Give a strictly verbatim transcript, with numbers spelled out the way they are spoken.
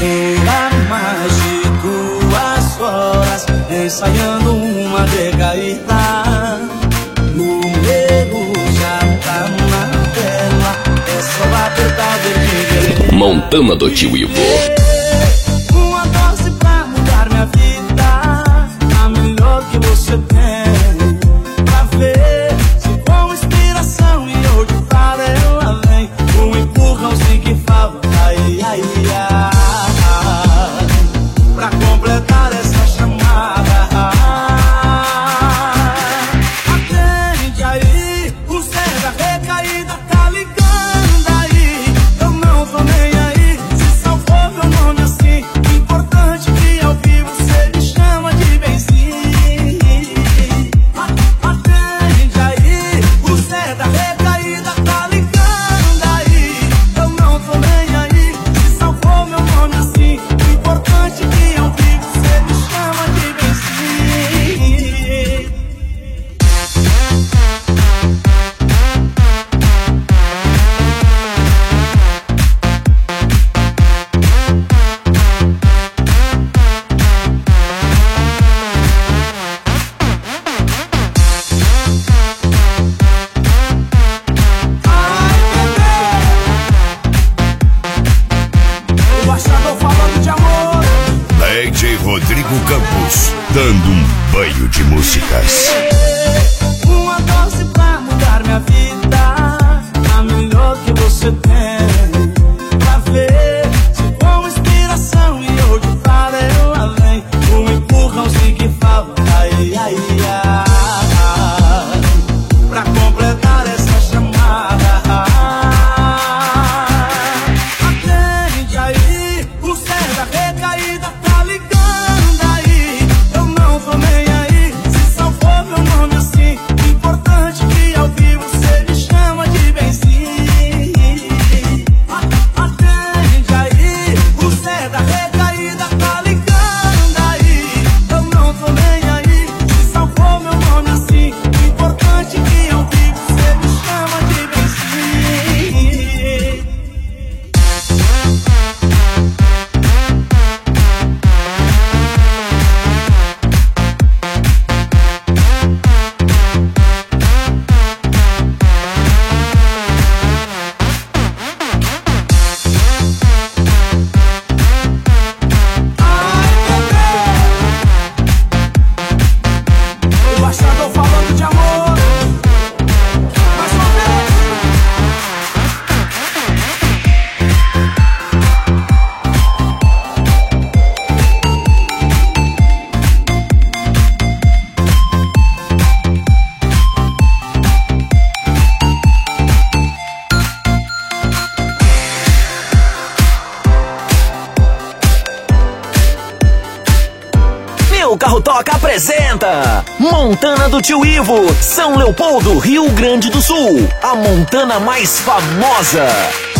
Dura mais de duas horas, ensaiando uma decaída. Número já tá na tela, é só apertar o dedinho. Montana do Tio Ivo. Uma dose pra mudar minha vida, a melhor que você tem. Pra ver se com inspiração e eu de faro ela vem. Um empurrãozinho que fala ai, ai, ai, pra completar essa chamada. Atende aí, o Zé da recaída tá ligando aí. Eu não tô nem aí, se salvou meu nome assim. Importante que ao vivo cê me chama de benzinho. Atende aí, o Zé da recaída tá ligando aí. Eu não tô nem aí, se salvou meu nome assim. Importante que ao vivo cê me chama de benzinho. O baixador falando de amor. D J Rodrigo Campos, dando um banho de músicas. Uma dose pra mudar minha vida, a melhor que você tem. Pra ver se com inspiração e eu de faro ela vem. Um empurrãozinho que fala ai, ai, ai, pra completar essa chamada. Atende aí, o Zé da recaída tá ligando aí. Eu não tô nem aí, se salvou meu nome assim. Importante que ao vivo cê me chama de benzinho. Atende aí, o Zé da recaída tá ligando aí. Eu não tô nem aí, se salvou meu nome assim. Importante que ao vivo cê me chama de benzinho. O baixador falando de amor. Mais uma vez. Meu Carro Toca apresenta Montana do Tio Ivo, São Leopoldo, Rio Grande do Sul. A Montana mais famosa.